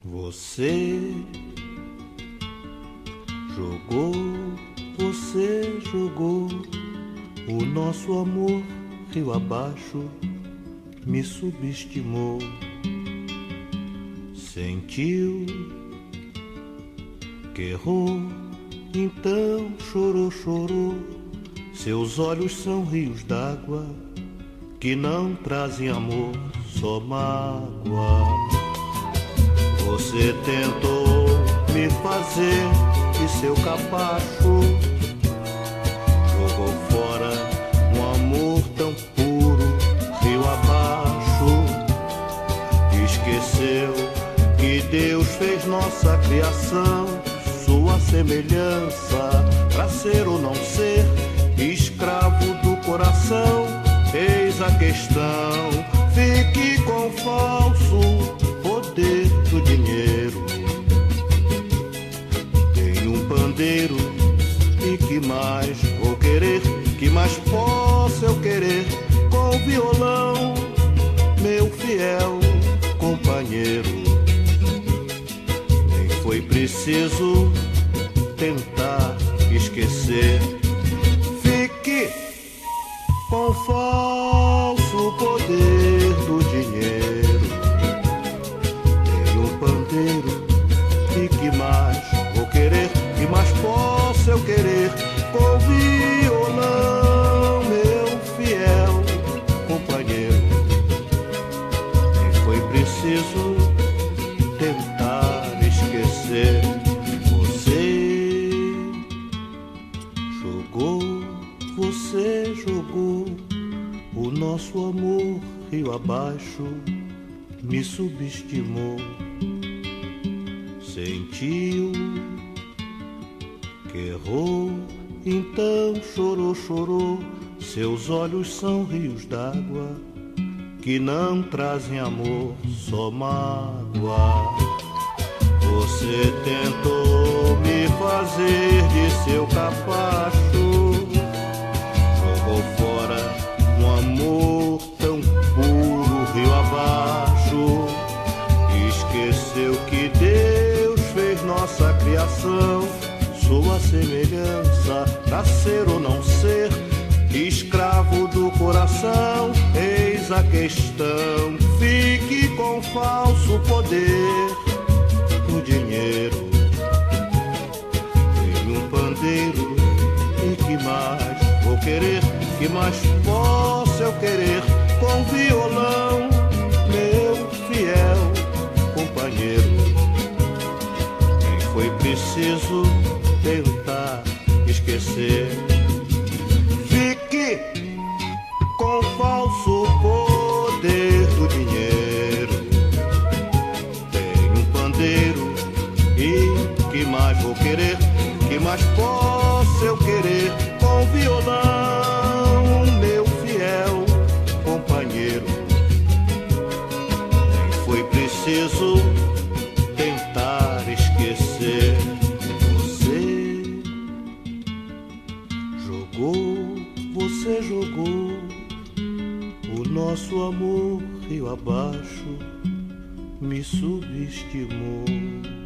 Você jogou o nosso amor rio abaixo, me subestimou. Sentiu que errou, então chorou. Seus olhos são rios d'água que não trazem amor, só mágoa. Você tentou me fazer de seu capacho, jogou fora um amor tão puro, rio abaixo. Esqueceu que Deus fez nossa criação, sua semelhança, pra ser ou não ser, escravo do coração. Eis a questão, fique com o falso poder do dinheiro. Tenho um pandeiro e que mais vou querer, que mais posso eu querer com o violão, meu fiel companheiro. Nem foi preciso tentar esquecer. Fique com o falso poder do dinheiro. Tenho um pandeiro e que mais vou querer, que mais posso eu querer com o violão, meu fiel companheiro. Nem foi preciso tentar esquecer. Você jogou o nosso amor rio abaixo, me subestimou. Sentiu que errou, então chorou. Seus olhos são rios d'água que não trazem amor, só mágoa. Você tentou me fazer de seu capacho, jogou fora um amor tão puro, rio abaixo. Esqueceu que Deus fez nossa criação, sua semelhança, pra ser ou não ser, escravo do coração. Eis a questão, fique com o falso poder do dinheiro. Tenho um pandeiro e que mais vou querer, que mais posso eu querer com violão, meu fiel companheiro. Nem foi preciso tentar esquecer. Fique com o falso poder do dinheiro. Tenho um pandeiro e que mais vou querer, que mais posso eu querer com violão, meu fiel companheiro. Nem foi preciso tentar esquecer. Você jogou o nosso amor rio abaixo, me subestimou.